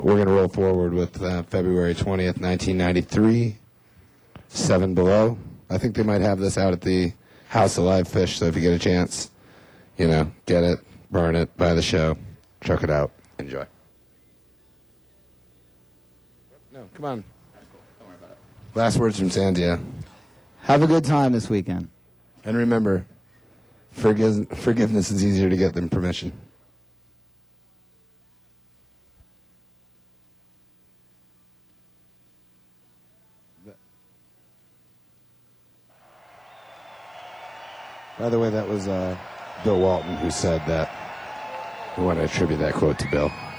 We're going to roll forward with February 20th, 1993, Seven Below. I think they might have this out at the House of Live Fish, so if you get a chance, get it, burn it, buy the show, check it out, enjoy. No, come on. Don't worry about it. Last words from Sandia. Have a good time this weekend. And remember, forgiveness is easier to get than permission. By the way, that was Bill Walton who said that. I want to attribute that quote to Bill.